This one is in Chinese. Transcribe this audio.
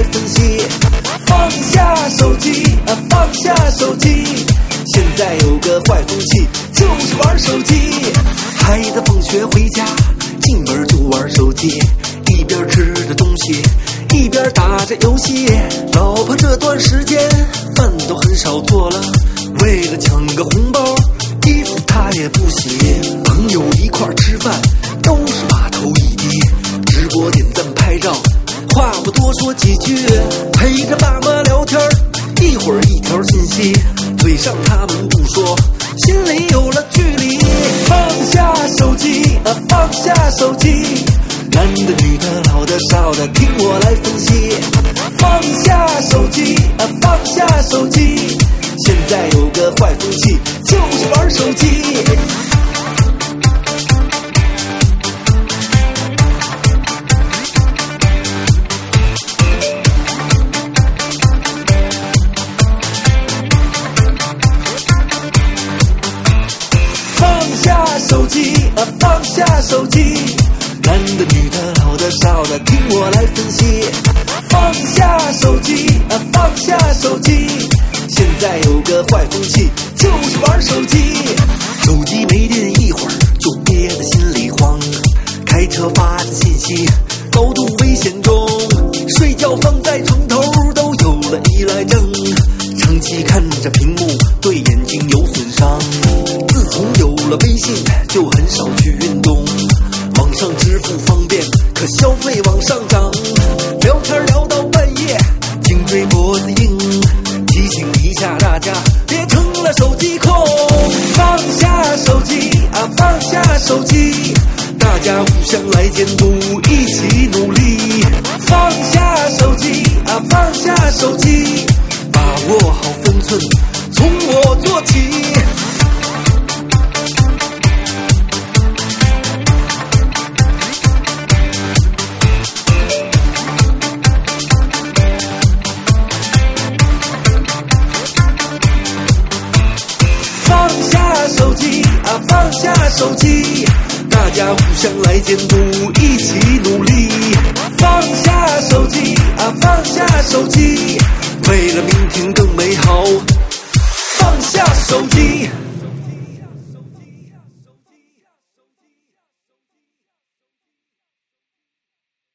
分析。放下手机啊，放下手机。现在有个坏风气，就是玩手机。孩子放学回家，进门就玩手机，一边吃着东西，一边打着游戏。老婆这段时间饭都很少做了，为了抢个红包，衣服她也不洗。朋友一块吃饭，都是话头一滴，直播点赞拍照，话不多说几句，陪着爸妈聊天，一会儿一条信息，嘴上他们不说，心里有了距离。放下手机啊，放下手机，男的女的老的少的，听我来分析。放下手机啊，放下手机。现在有个坏风气，就是玩手机。放下手机啊，放下手机，男的女的老的少的，听我来分析。放下手机啊，放下手机。现在有个坏风气，就是玩手机。手机没电一会儿就憋得心里慌，开车发的信息高度危险中，睡觉放在床头都有了依赖症，长期看着屏幕对眼睛有损伤。自从有了微信就很少去运动，网上支付方便，可消费往上涨，聊天聊到半夜，颈椎脖子硬，提醒一下大家别成了手机控。放下手机啊，放下手机，大家互相来监督，一起努力。放下手机啊，放下手机，把握好分寸，从我做起。放下手机啊，放下手机，大家互相来监督，一起努力。放下手机啊，放下手机，为了明天更